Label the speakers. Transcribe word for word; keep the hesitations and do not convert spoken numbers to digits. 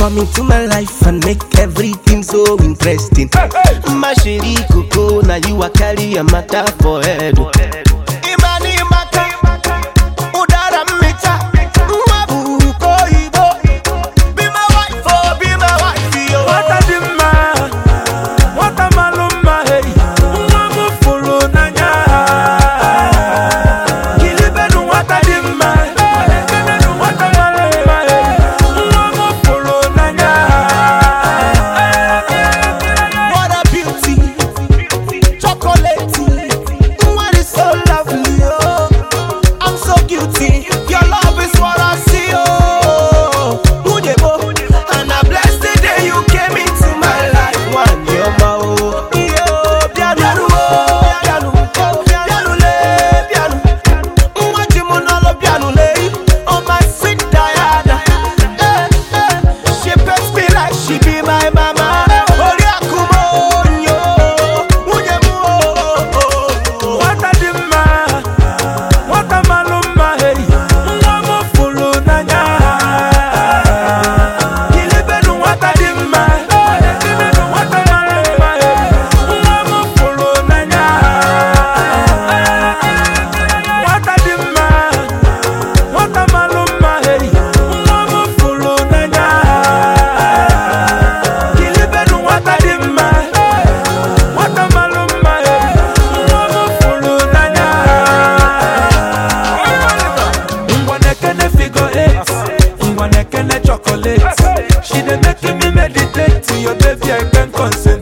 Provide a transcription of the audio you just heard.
Speaker 1: come into my life and make everything so interesting. Hey, hey. My chérie Coco, now you a carry a matter for head. Imani maka, udara mita, mwabu koibo. Be my wife, oh, be my wife, yo.
Speaker 2: What a dimma, what a malumma, hey. Mwabu fulu nanya. Kilibenu what a dimma, what a malumma, hey. Mwabu fulu nanya.
Speaker 1: What a beauty, chocolate. What is so lovely, oh. I'm so guilty. Your love is what I see, oh. Udebo, and I bless the day you came into my life. One year, oh, yo, piano, oh, piano, oh, piano, le, piano. Mwajimunalo piano, le, oh my sweet Diana. Eh, eh, she pets me like she be my mama. Oriakumo, yo, udebo, oh, oh, oh.
Speaker 2: What a dimma, what a malumma, hey. Mwabu fulu nanya. Kilibenu what a dimma, what a malumma, hey. Mwabu fulu nanya. What a dimma, what a malumma, hey. Mwabu fulu nanya. Kilibenu what a dimma, what a malumma, hey. Mwabu fulu nanya. Ngwanekene figure eight, ngwanekene chocolate. She dey make me meditate to your baby, I can consent.